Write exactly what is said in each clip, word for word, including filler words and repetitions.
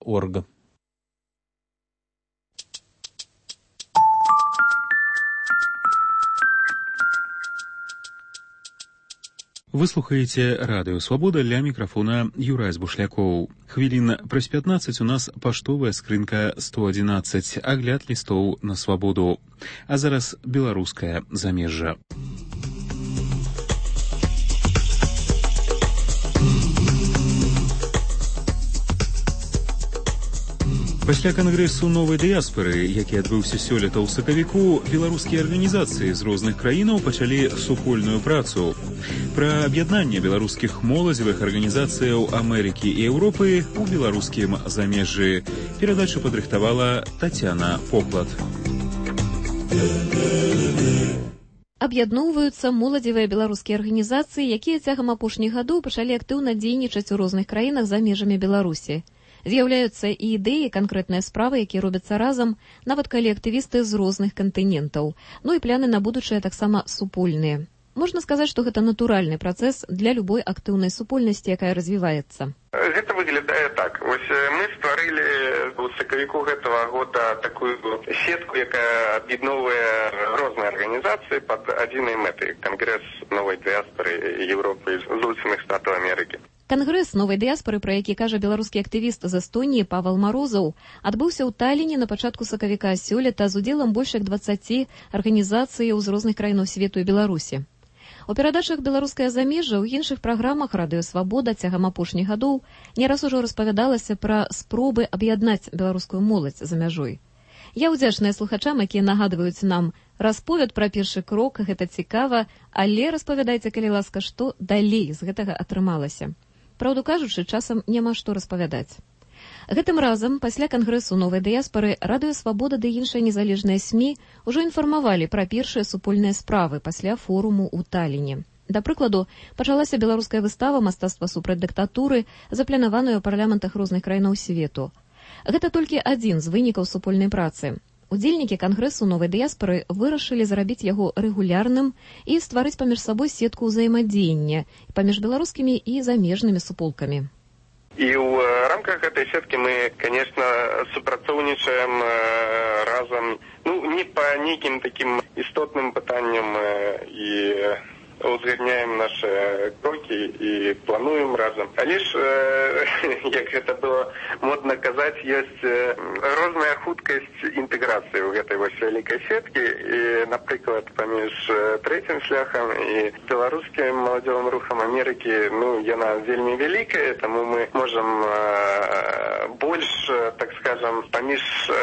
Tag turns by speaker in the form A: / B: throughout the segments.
A: орг. Вы слухаеце Радыё Свабода, ля мікрафона Юрай Бушлякоў. Хвілін праз пятнаццаць у нас паштовая скрынка сто адзінаццаць, агляд лістоў на свабоду. А зараз беларускае замежжа. Пасля кангрэсу новай дыяспары, які адбыўся сёлета ў сакавіку, беларускія арганізацыі з розных краінаў пачалі супольную працу. Пра аб'яднанне беларускіх моладзевых арганізацыяў Амерыкі і Еўропы ў беларускім замежжы. Перадачу падрыхтавала Тацяна Поклад.
B: Аб'ядноўваюцца моладзевыя беларускія арганізацыі, якія цягам апошніх гадоў пачалі актыўна дзейнічаць у розных краінах за межамі Беларусі. З'яўляюцца і ідэі, канкрэтныя справы, якія робяцца разам, нават калі актывісты з розных кантынентаў. Ну і пляны на будучае таксама супольныя. Можна сказаць, што гэта натуральны працэс для любой актыўнай супольнасці, якая развіваецца.
C: Гэта выглядае так. Вось мы стварылі ў сакавіку гэтага года такую сетку, якая аб'ядноўвае розныя арганізацыі пад адзінай мэтай. Кангрэс новай дыяспары Еўропы і Злучаных Штатаў Амерыкі.
B: Кангрэс новай дыяспары, пра які кажа беларускі актывіст з Эстоніі Павел Марозаў, адбыўся ў Талліне на пачатку сакавіка сёлета з удзелам больш як дваццаці арганізацыяў з розных краінаў свету і Беларусі. У перадачах «Беларускае замежжа» ў іншых праграмах «Радыё Свабода» цягам апошніх гадоў не раз ужо распавядалася пра спробы аб'яднаць беларускую моладзь за мяжой. Я ўдзячная слухачам, якія нагадваюць нам, расповед пра першы крок, гэта цікава, але распавядайце, калі ласка, што далей з гэтага атрымалася. Праўду кажучы, часам няма што распавядаць. Гэтым разам, пасля кангрэсу новай дыяспары, Радыё Свабода ды іншыя незалежныя СМІ ўжо інфармавалі пра першыя супольныя справы пасля форуму ў Талліне. Да прыкладу, пачалася беларуская выстава «Мастацтва супраць дыктатуры», запланаваную ў парламентах розных краінаў свету. Гэта толькі адзін з вынікаў супольнай працы. Удзельнікі кангрэсу новай дыяспары вырашылі зрабіць яго рэгулярным і стварыць паміж сабой сетку ўзаемадзеяння паміж беларускімі і замежнымі суполкамі.
C: І ў рамках гэтай сеткі мы, конечно, супрацоўнічаем разам, ну, не па нейкім такім істотным пытанням і узгадняем наши кроки и плануем разом. А лишь, як гэта было модно казаць, есть розная хуткасць інтэграцыі ў гэтай вось вялікай сеткі. І, напрыклад, паміж трэцім шляхам і беларускім маладзёвым рухам Амерыкі, ну, яна вельмі вялікая, таму мы можам больш, так скажем, паміж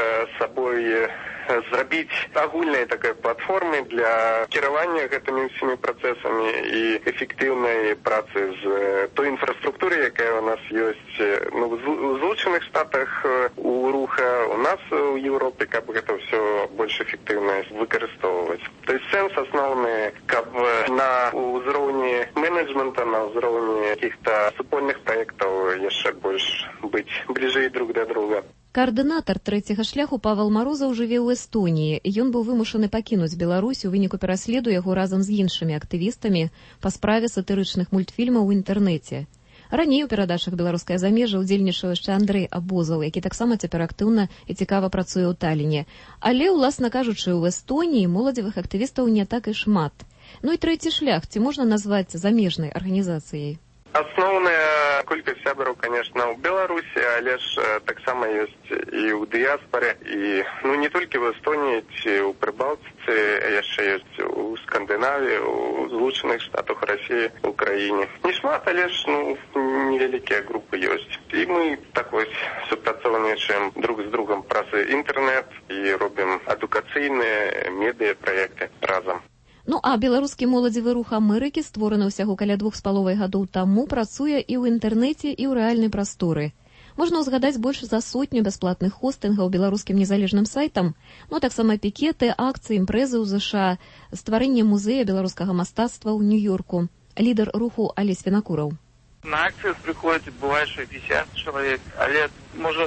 C: сабой зрабіць агульнай такой платформы для кіравання гэтымі ўсімі працэсамі і эфектыўнай працы з той інфраструктуры, якая у нас ёсць, ну, у Злучаных Штатах у руха, у нас у Еўропе, каб гэта ўсё больш эфектыўна выкарыстоўваць. То есть сэнс асноўны, каб на ўзроўні менеджмента, на ўзроўні каких-то супольных праектаў яшчэ больш быць бліжэй друг да друга.
B: Каардынатар трэцяга шляху Павел Марозаў жыве ў Эстоніі. Ён быў вымушаны пакінуць Беларусь у выніку пераследу яго разам з іншымі актывістамі па справе сатырычных мультфільмаў у інтэрнэце. Раней у перадачах «Беларускае замежжа» удзельнічаў яшчэ Андрэй Абозаў, які таксама цяпер актыўна і цікава працуе ў Талліне. Але, уласна кажучы, у Эстоніі моладзевых актывістаў не так і шмат. Ну і трэці шлях ці можна назваць замежнай арганізацыяй?
C: Асноўная колькасць сябраў, конечно, ў Беларусі, але ж таксама ёсць і ў дыяспаре, і, ну, не толькі в Эстоніі, ці ў Прыбалтыцы, яшчэ ёсць у Скандынавіі, у Злучаных Штатах, Расіі, Украіне. Не шмат, але ж, ну, невялікія групы ёсць. І мы так вось супрацоўнічаем друг з другом праз інтэрнэт і робім адукацыйныя медыяпраекты разам.
B: Ну а беларускі моладзевы рух Амерыкі, створаны ўсяго каля двух з паловай гадоў таму, працуе і ў інтэрнэце, і ў рэальнай прасторы. Можна ўзгадаць больш за сотню бясплатных хостынгаў беларускім незалежным сайтам, ну таксама пікеты, акцыі, імпрэзы ў ЗША, стварэнне музея беларускага мастацтва ў Нью-Йорку. Лідар руху Алесь Вінакураў.
D: На акцыю прыходзіць, бывае шэсцьдзесят чалавек, але, можа,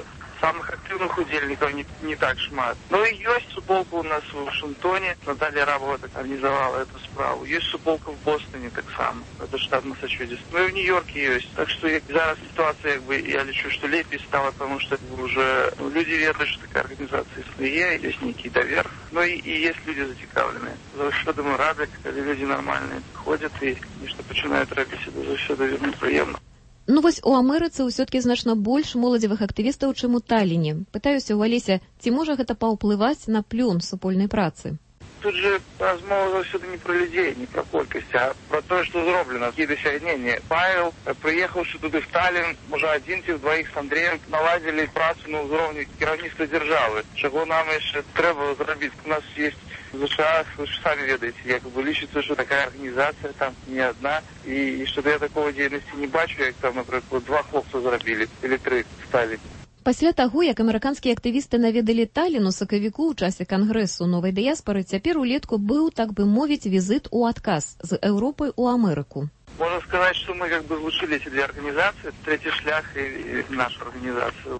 D: самых активных удельников не, не так шмат. Но и есть суполка у нас в Вашингтоне. Наталья Рабова так организовала эту справу. Есть суполка в Бостоне так само. Это штат Массачусетс. Ну и в Нью-Йорке есть. Так что зараз ситуация, как бы, я лечу, что лепей стало, потому что уже ну, люди ведают, что такая организация існує, есть некий довер. Ну и, и есть люди зацікавленные. Завжди мы рады, когда люди нормальные ходят и нечто починают робить. Это завжди вельми приємно.
B: Ну вось у Амерыцы ўсё-ткі значна больш моладзевых актывістаў, чым у Талліне. Пытаюся ў Алеся, ці можа гэта паўплываць на плён супольнай працы?
D: Тут же размова завсёды не про людей, не про колькость, а про то, что зроблено. Какие досягнения. Павел, приехавши туды в Таллин, уже один ці двоих с Андреем наладили працу на уровне керівництва державы. Чего нам еще треба зробить? У нас есть в США, вы же сами ведаете, якобы лічиться, что такая организация там не одна, и, и что-то я такого деятельности не бачу, як там, например, два хлопца зробили, или три стали.
B: Пасля таго, як амерыканскія актывісты наведалі Таллін у сакавіку ў часе кангрэсу новай дыяспары, цяпер улетку быў, так бы мовіць, візит у адказ з Еўропы ў Амерыку.
D: Можно сказать, что мы как бы злучили эти две организации, третий шлях и, и нашу организацию.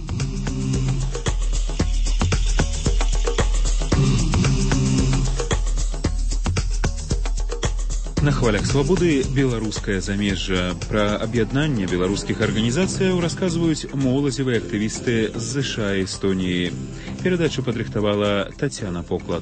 A: На хвалях свабоды беларускае замежжа. Пра аб'яднанне беларускіх арганізацыяў расказваюць моладзевыя актывісты з ЗША і Эстоніі. Перадачу падрыхтавала Тацяна Поклад.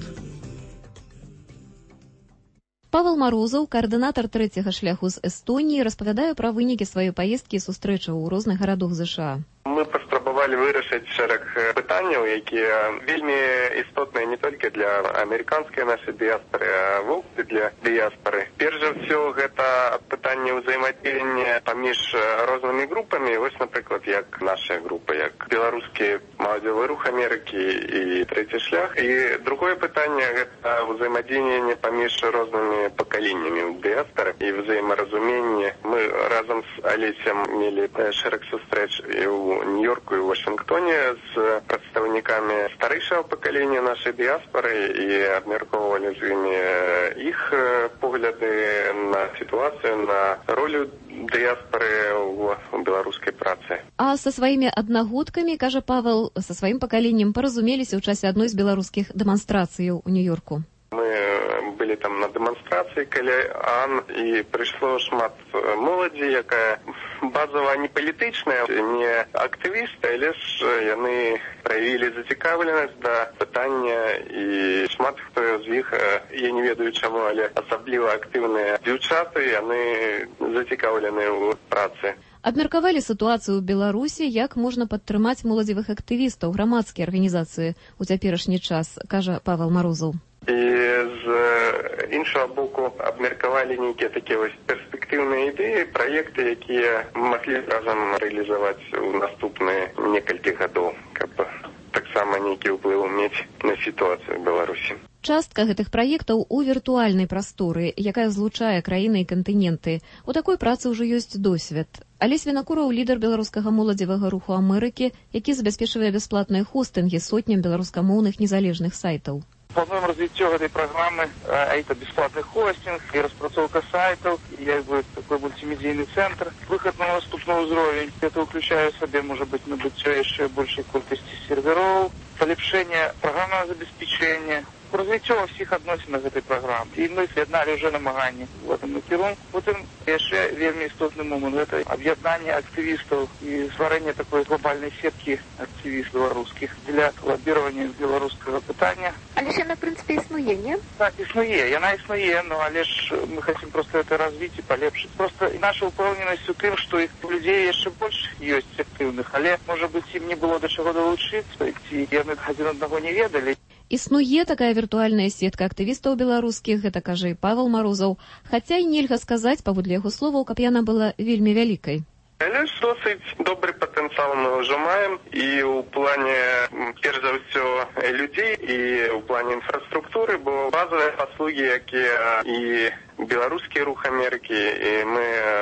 B: Павел Марозаў, каардынатар трэцяга шляху з Эстоніі, распавядае пра вынікі сваёй паездкі і сустрэчаў у розных гарадах ЗША.
C: Мы паспрабавалі вырашыць шэраг пытанняў, якія вельмі істотныя не толькі для амерыканскай нашай дыяспары, а вовсе для дыяспары. Перш за ўсё, гэта пытанне ўзаемадзеяння паміж рознымі групамі, вось, напрыклад, як наша група, як беларускі маладзёвы рух Амерыкі і трэці шлях. І другое пытанне гэта ўзаемадзеянне паміж рознымі пакаленнямі ў дыяспары і ўзаемаразуменне. Мы разам з Алесем мелі шэраг сустрэч і ў Нью-Йорку і ў Вашингтоне з прадстаўнікамі старэйшага пакалення нашай дыяспары і абмяркоўвалі з імі іх погляды на сітуацыю, на ролю дыяспары ў беларускай працы.
B: А са сваімі аднагодкамі, кажа Павел, са сваім пакаленнем паразумеліся ў часе адной з беларускіх дэманстрацыяў у Нью-Йорку.
C: Мы былі там на дэманстрацыі каля АН, і прыйшло шмат моладзі, якая базава не палітычная, не актывісты, але ж яны праявілі зацікаўленасць да пытання, і шмат хто з іх, я не ведаю чаму, але асабліва актыўныя дзяўчаты, яны зацікаўленыя ў працы.
B: Абмеркавалі сітуацыю ў Беларусі, як можна падтрымаць моладзевых актывістаў, грамадскія арганізацыі ў цяперашні час, кажа Павел Марозаў.
C: І з іншого боку абмеркавалі нейкія такія вось перспектыўныя ідэі, праекты, якія маглі разам рэалізаваць у наступныя некалькі гадоў, каб таксама нейкі ўплыў мець на сітуацыю ў Беларусі.
B: Частка гэтых праектаў у віртуальнай прасторы, якая злучае краіны і кантыненты. У такой працы ўжо ёсць досвед. Алесь Вінакураў, лідар беларускага моладзевага руху Амерыкі, які забяспечвае бясплатныя хостынгі сотням беларускамоўных незалежных сайтаў.
D: Плануем развитие этой программы, а это бесплатный хостинг и распрацовка сайтов, и как бы такой мультимедийный центр, выход на наступный уровень. Это включает в себе, может быть, набытие еще большей колькости серверов, полепшение программного забеспечения, развитие во всех относинах этой программы. И мы з'єднали уже намагання в этом накерунку. Потім ще вельми істотний момент – це об'єднання активістів і створення такої глобальної сітки активістів білоруських для лоббування білоруського питання.
E: Але ж вона, в принципі, існує, ні?
D: Так, існує. Вона існує, ну, але ж ми хочемо просто це розвити і полепшити. Просто наша уповненість у тим, що їх людей ще більше є активних, але, може бути, їм не було до чого долучитися, і вони один одного не ведали.
B: Існуе такая віртуальная сетка актывістаў беларускіх, гэта кажа і Павел Марозаў, хаця і нельга сказаць, паводле яго словаў, каб яна была вельмі вялікай.
C: Але ж досыць добры патэнцыял мы ўжо маем і ў плане, перш за ўсё, людзей і ў плане інфраструктуры, бо базовыя паслугі, якія і беларускі рух Амерыкі, і мы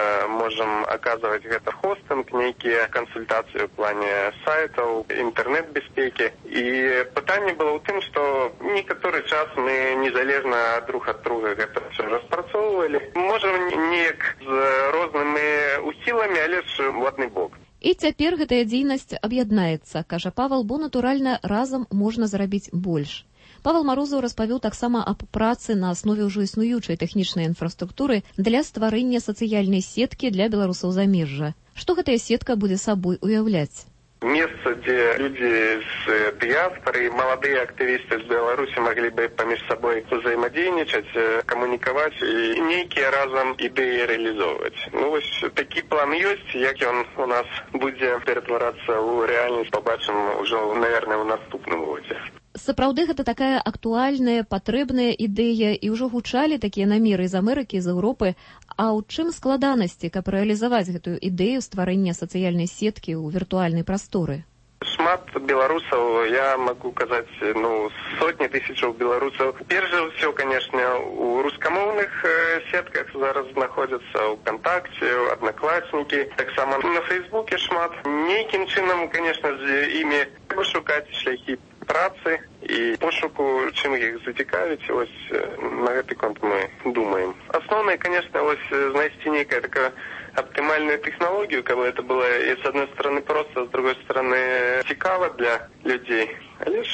C: можам аказваць гэта хостынг, нейкія кансультацыі ў плане сайтаў, інтэрнэт-бяспекі. І пытанне было ў тым, што некаторы час мы незалежна друг ад друга гэта ўсё распрацоўвалі. Можам неяк з рознымі ухіламі, але ж у адны бок.
B: І цяпер гэтая дзейнасць аб'яднаецца, кажа Павал, бо, натуральна, разам можна зрабіць больш. Павал Марозаў распавёў таксама аб працы на аснове ўжо існуючай тэхнічнай інфраструктуры для стварэння сацыяльнай сеткі для беларусаў замежжа. Што гэтая сетка будзе сабой уяўляць?
C: Место, где люди с диаспоры, молодые активисты из Беларуси могли бы поміж собой взаимодейничать, коммуниковать и некие разом идеи реализовывать. Ну, вот такий план есть, як он у нас будет перетвораться в реальность, побачим уже, наверное, в наступном году.
B: Сапраўды гэта такая актуальная, патрэбная ідэя, і ўжо гучалі такія намеры з Амерыкі, з Еўропы. А ў чым складанасці, каб рэалізаваць гэтую ідэю стварэння сацыяльнай сеткі ў віртуальнай прасторы?
C: Шмат белорусов, я могу сказать, ну, сотни тысяч белорусов. Прежде всего, конечно, у русскомовных э, сетках зараз находятся у ВКонтакте, у Одноклассники, так само на Фейсбуке шмат. Неким чином, конечно, ими пошукать шляхи працы і пошуку, чим їх зацікавить, ось на гэты конт мы думаем. Основное, конечно, ось знайсці некая такая оптимальную технологию, как бы это было и с одной стороны просто, с другой стороны цікаво для людей.